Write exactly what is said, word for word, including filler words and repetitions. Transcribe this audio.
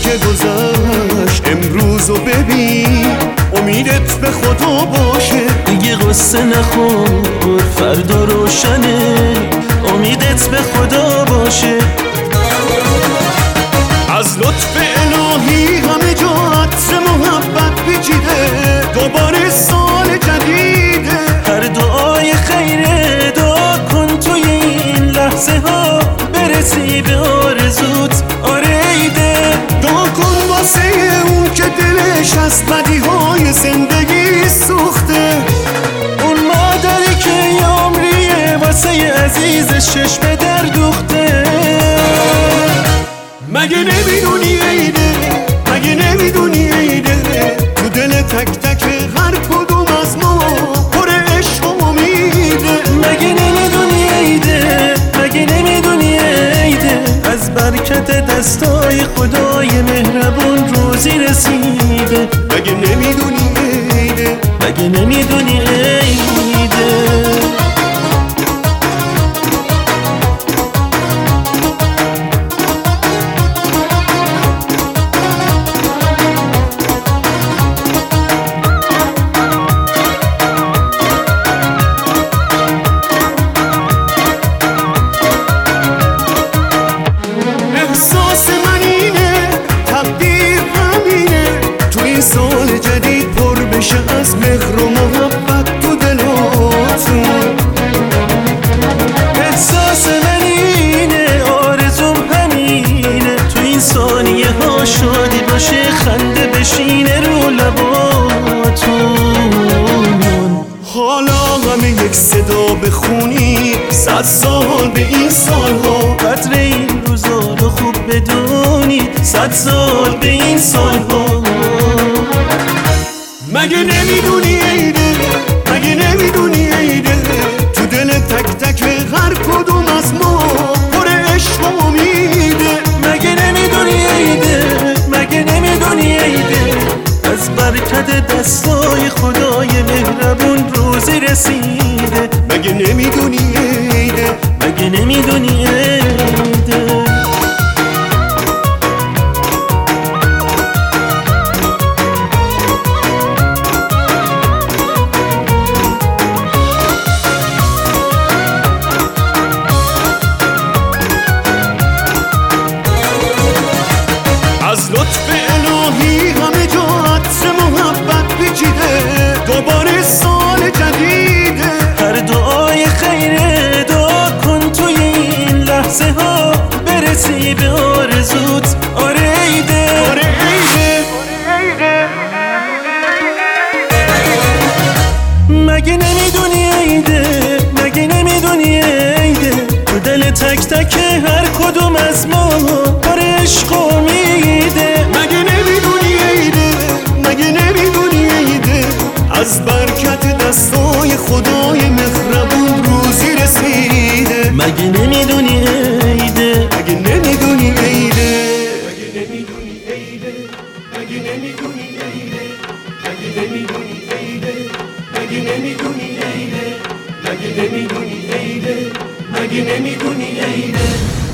که گذشت امروز و ببین، امیدت به خدا باشه. دیگه قصه نخور فردا روشنه، امیدت به خدا باشه. از لطف الهی همه جا عطر محبت پیچیده، دوباره سال جدیده. هر دعای خیره دعا کن توی این لحظه ها، برسی به آرزوت. آره ایده دعا کن واسه اون که دلش از بدیهای زندگی سوخته، اون مادری که یه عمریه واسه عزیزش چشم در دوخته. مگه نمیدونی عیده، مگه نمیدونی عیده، تو دل تک تک هر کدوم از ما پر عشق و امیده. مگه نمیدونی عیده، مگه نمیدونی عیده، از برکت دستای خدای مهربون روزی رسیده. مگه نمیدونی عیده، مگه نمیدونی عیده. سال جدید پر بشه از مهر و محبت تو دلاتون. احساس من اینه، آرزوم همینه، تو این ثانیه ها شادی باشه، خنده بشینه رو لباتون. حالا همه یک صدا بخونی، صد سال به این سالها، قدر این روزا رو خوب بدونی، صد سال به این سالها. مگه نمیدونی عیده، مگه نمیدونی عیده، تو دل تک تک هر کدوم از ما پر عشق و امیده. مگه نمیدونی عیده، مگه نمیدونی عیده، از برکت دستای خدای مهربون روزی رسیده. مگه نمیدونی عیده، مگه نمیدونی عیده. از لطف الهی همه جا عطر محبت پیچیده، دوباره سال جدیده. هر دعای خیره دعا کن توی این لحظه ها، برسی به آرزوت. آره ایده، آره عیده. مگه نمیدونی عیده، مگه نمیدونی عیده، تو دل تک تک هر کدوم از ما پر عشق و امیده. مگه نمیدونی عیده، مگه نمیدونی عیده، از برکت دستای خدای مهربون روزی رسیده. مگه نمیدونی عیده، مگه نمیدونی عیده، مگه نمیدونی عیده، مگه نمیدونی عیده، مگه نمیدونی عیده، مگه نمیدونی عیده، مگه نمیدونی عیده، مگه نمیدونی عیده.